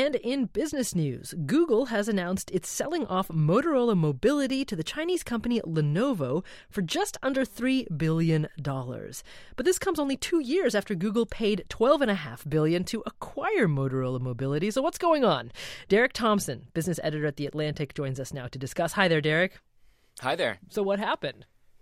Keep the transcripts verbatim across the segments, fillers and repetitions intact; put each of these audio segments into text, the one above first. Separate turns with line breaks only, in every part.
And in business news, Google has announced it's selling off Motorola Mobility to the Chinese company Lenovo for just under three billion dollars. But this comes only two years after Google paid twelve point five billion dollars to acquire Motorola Mobility. So what's going on? Derek Thompson, business editor at The Atlantic, joins us now to discuss. Hi there, Derek.
Hi there.
So what happened?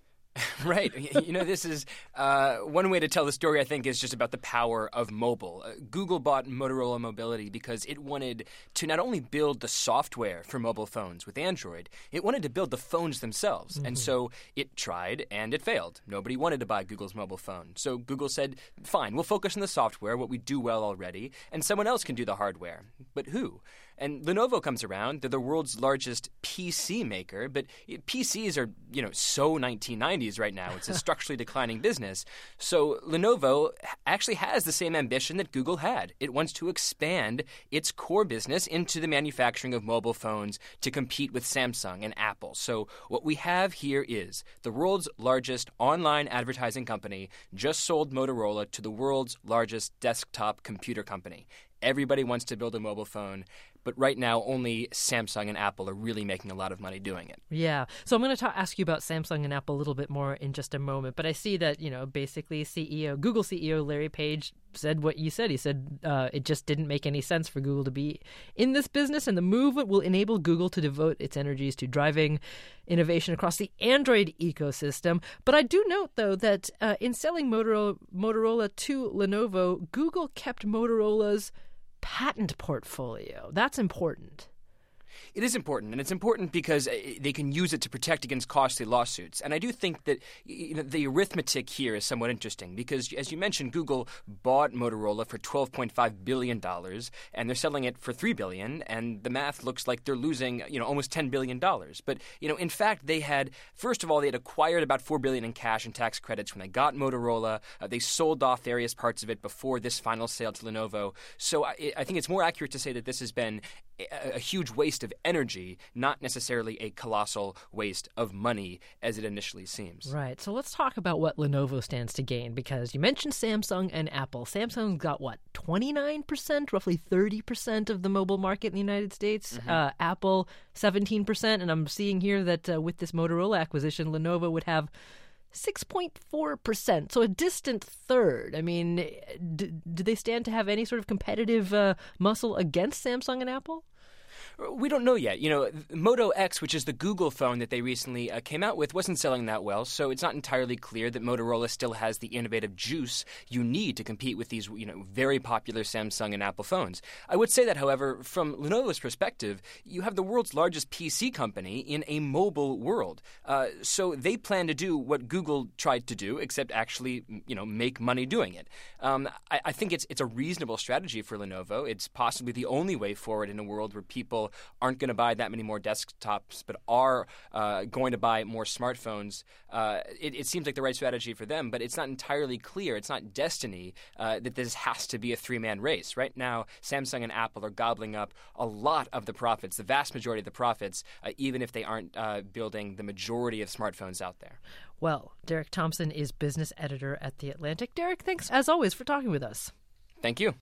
Right. You know, this is uh, one way to tell the story, I think, is just about the power of mobile. Uh, Google bought Motorola Mobility because it wanted to not only build the software for mobile phones with Android, it wanted to build the phones themselves. Mm-hmm. And so it tried and it failed. Nobody wanted to buy Google's mobile phone. So Google said, fine, we'll focus on the software, what we do well already, and someone else can do the hardware. But who? And Lenovo comes around. They're the world's largest P C maker, but P Cs are, you know, so nineteen nineties right now. It's a structurally declining business. So Lenovo actually has the same ambition that Google had. It wants to expand its core business into the manufacturing of mobile phones to compete with Samsung and Apple. So what we have here is the world's largest online advertising company just sold Motorola to the world's largest desktop computer company. Everybody wants to build a mobile phone, but right now only Samsung and Apple are really making a lot of money doing it.
Yeah. So I'm going to ta- ask you about Samsung and Apple a little bit more in just a moment. But I see that, you know, basically C E O, Google C E O Larry Page said what you said. He said uh, it just didn't make any sense for Google to be in this business, and the move will enable Google to devote its energies to driving innovation across the Android ecosystem. But I do note, though, that uh, in selling Motorola, Motorola to Lenovo, Google kept Motorola's patent portfolio. That's important.
It is important, and it's important because they can use it to protect against costly lawsuits. And I do think that, you know, the arithmetic here is somewhat interesting because, as you mentioned, Google bought Motorola for twelve point five billion dollars, and they're selling it for three billion dollars, and the math looks like they're losing, you know, almost ten billion dollars. But, you know, in fact, they had, first of all, they had acquired about four billion dollars in cash and tax credits when they got Motorola. Uh, they sold off various parts of it before this final sale to Lenovo. So I, I think it's more accurate to say that this has been a, a huge waste of energy, not necessarily a colossal waste of money as it initially seems.
Right. So let's talk about what Lenovo stands to gain, because you mentioned Samsung and Apple. Samsung got, what, twenty-nine percent, roughly thirty percent of the mobile market in the United States. Mm-hmm. Uh, Apple, seventeen percent. And I'm seeing here that uh, with this Motorola acquisition, Lenovo would have six point four percent, so a distant third. I mean, do, do they stand to have any sort of competitive uh, muscle against Samsung and Apple?
We don't know yet. You know, Moto X, which is the Google phone that they recently uh, came out with, wasn't selling that well, so it's not entirely clear that Motorola still has the innovative juice you need to compete with these, you know, very popular Samsung and Apple phones. I would say that, however, from Lenovo's perspective, you have the world's largest P C company in a mobile world. Uh, so they plan to do what Google tried to do, except actually, you know, make money doing it. Um, I, I think it's it's a reasonable strategy for Lenovo. It's possibly the only way forward in a world where people aren't going to buy that many more desktops, but are uh, going to buy more smartphones. Uh, it, it seems like the right strategy for them, but it's not entirely clear. It's not destiny uh, that this has to be a three-man race. Right now, Samsung and Apple are gobbling up a lot of the profits, the vast majority of the profits, uh, even if they aren't uh, building the majority of smartphones out there.
Well, Derek Thompson is business editor at The Atlantic. Derek, thanks, as always, for talking with us.
Thank you.